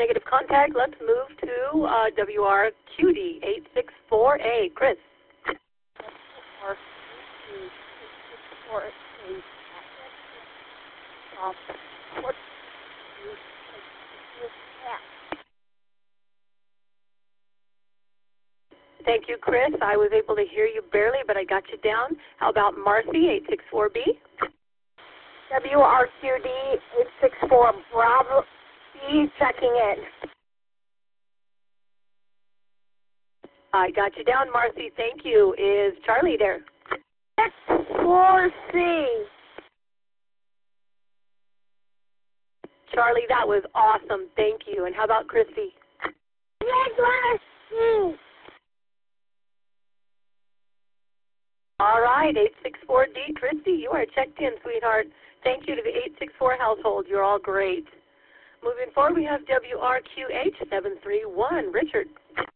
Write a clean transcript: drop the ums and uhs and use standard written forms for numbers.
negative contact. Let's move to WRQD 864A. Chris. Thank you, Chris. I was able to hear you barely, but I got you down. How about Marcy, 864B? WRQD 864 Bravo B, checking in. I got you down, Marcy. Thank you. Is Charlie there? 64C. Charlie, that was awesome. Thank you. And how about Christy? C. All right, 864D. Christy, you are checked in, sweetheart. Thank you to the 864 household. You're all great. Moving forward, we have WRQH 731. Richard.